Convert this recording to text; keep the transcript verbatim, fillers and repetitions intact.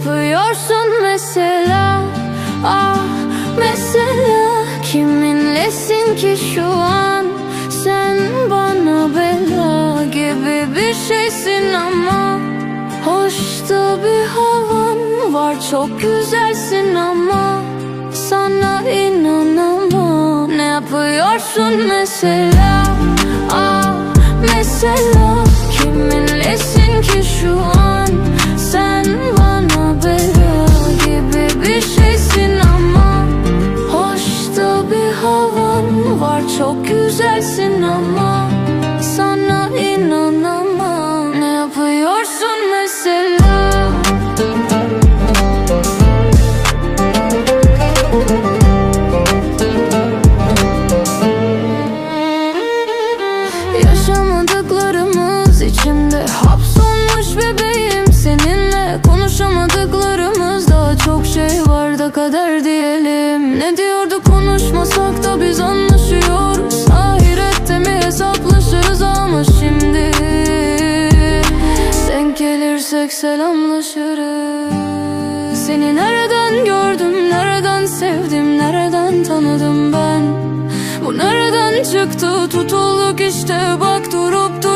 yapıyorsun mesela? Ah mesela kiminlesin ki şu an? Sen bana bela gibi bir şeysin ama hoş da bir havan var, çok güzelsin ama sana inanamam. Ne yapıyorsun mesela? Ah mesela kiminlesin ki şu an? Sen bana bela gibi bir şeysin ama hoş da bir havan var, çok güzelsin ama sana inanamam. Ne yapıyorsun mesela? Yaşamadıklarımız içimde hapsolmuş bebeğim. Seninle konuşamadıklarımız daha çok şey var da kader diyelim. Ne diyordu konuşmasak da biz anlaşıyoruz. Ahirette mi hesaplaşırız ama şimdi denk gelirsek selamlaşırız. Seni nereden gördüm, nereden sevdim, nereden tanıdım ben? Bu nereden çıktı, tutulduk işte bak durup durup.